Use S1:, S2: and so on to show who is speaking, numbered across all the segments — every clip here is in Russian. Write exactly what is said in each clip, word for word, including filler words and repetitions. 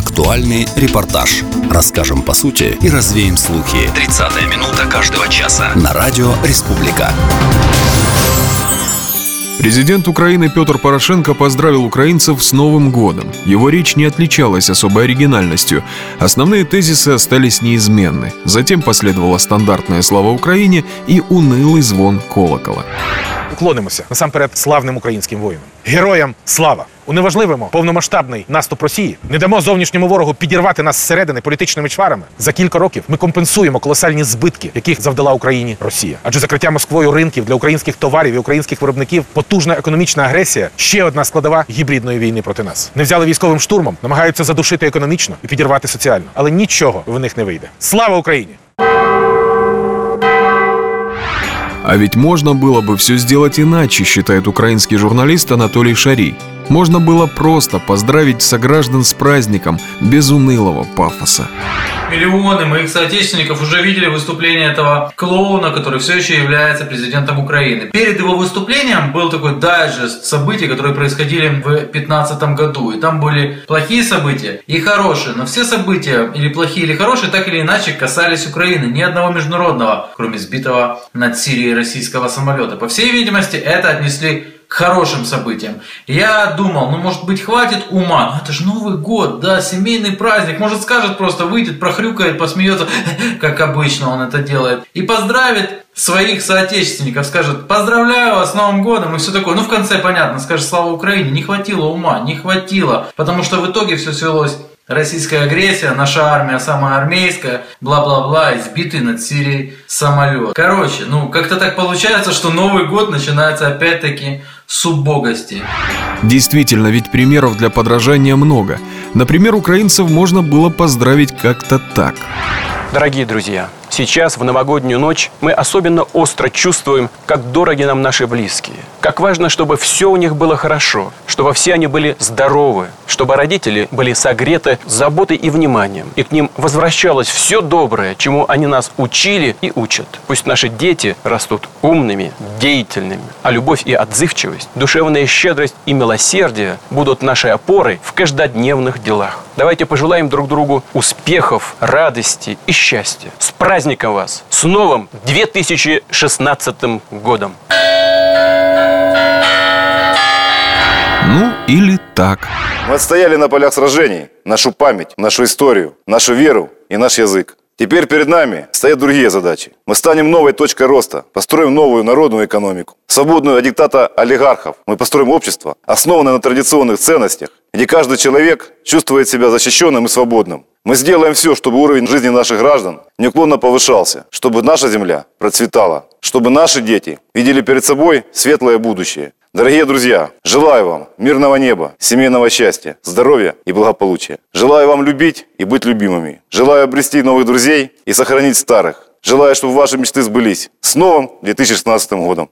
S1: Актуальный репортаж. Расскажем по сути и развеем слухи. тридцатая минута каждого часа. На радио «Республика».
S2: Президент Украины Петр Порошенко поздравил украинцев с Новым годом. Его речь не отличалась особой оригинальностью. Основные тезисы остались неизменны. Затем последовала стандартная «Слава Україні» і унылый звон колокола.
S3: Уклонимося насамперед славним українським воїнам. Героям слава! Уневажливимо повномасштабний наступ Росії. Не дамо зовнішньому ворогу підірвати нас зсередини політичними чварами. За кілька років ми компенсуємо колосальні збитки, яких завдала Україні Росія. Адже закриття Москвою ринків для українських товарів і українських виробників, потужна економічна агресія – ще одна складова гібридної війни проти нас. Не взяли військовим штурмом, намагаються задушити економічно і підірвати соціально. Але нічого в них не вийде. Слава Україні!
S2: А ведь можно было бы все сделать иначе, считает украинский журналист Анатолий Шарий. Можно было просто поздравить сограждан с праздником, без унылого пафоса.
S4: Миллионы моих соотечественников уже видели выступление этого клоуна, который все еще является президентом Украины. Перед его выступлением был такой дайджест событий, которые происходили в две тысячи пятнадцатом году. И там были плохие события и хорошие. Но все события, или плохие, или хорошие, так или иначе касались Украины. Ни одного международного, кроме сбитого над Сирией российского самолета. По всей видимости, это отнесли к хорошим событиям. Я думал, ну может быть хватит ума, ну это же Новый год, да, семейный праздник, может скажет просто, выйдет, прохрюкает, посмеется, как обычно он это делает, и поздравит своих соотечественников, скажет: поздравляю вас с Новым годом, и все такое. Ну в конце понятно, скажет: слава Украине. Не хватило ума, не хватило, потому что в итоге все свелось: российская агрессия, наша армия самая армейская, бла-бла-бла, и сбитый над Сирией самолет. Короче, ну как-то так получается, что Новый год начинается опять-таки с убогости.
S2: Действительно, ведь примеров для подражания много. Например, украинцев можно было поздравить как-то так.
S5: Дорогие друзья, сейчас, в новогоднюю ночь, мы особенно остро чувствуем, как дороги нам наши близкие. Как важно, чтобы все у них было хорошо, чтобы все они были здоровы, чтобы родители были согреты заботой и вниманием, и к ним возвращалось все доброе, чему они нас учили и учат. Пусть наши дети растут умными, деятельными, а любовь и отзывчивость, душевная щедрость и милосердие будут нашей опорой в каждодневных делах. Давайте пожелаем друг другу успехов, радости и счастья. С праздником вас! С новым две тысячи шестнадцатым годом!
S2: Ну, или так.
S6: Мы отстояли на полях сражений нашу память, нашу историю, нашу веру и наш язык. Теперь перед нами стоят другие задачи. Мы станем новой точкой роста, построим новую народную экономику, свободную от диктата олигархов. Мы построим общество, основанное на традиционных ценностях, где каждый человек чувствует себя защищенным и свободным. Мы сделаем все, чтобы уровень жизни наших граждан неуклонно повышался, чтобы наша земля процветала, чтобы наши дети видели перед собой светлое будущее. Дорогие друзья, желаю вам мирного неба, семейного счастья, здоровья и благополучия. Желаю вам любить и быть любимыми. Желаю обрести новых друзей и сохранить старых. Желаю, чтобы ваши мечты сбылись. С новым две тысячи шестнадцатым годом!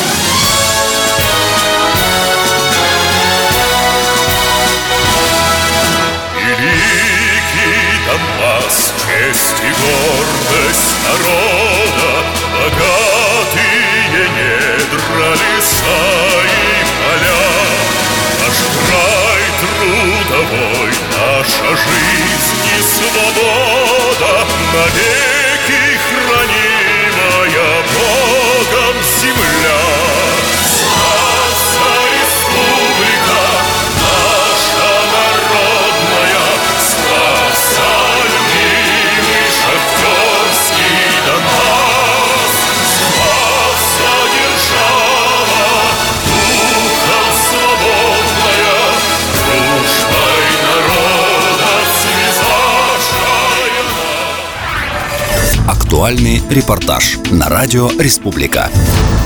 S7: Великий Донбасс, честь и гордость народа, богатые недра, леса и поля. Наш край трудовой, наша жизнь и свобода, навеки хранимая Богом земля. Славься, республика, наша народная, славься, любимый шахтерский Донбасс. Славься, держава, духом свободная, дружбой народа связавшая нас.
S1: Актуальный репортаж на радио «Республика».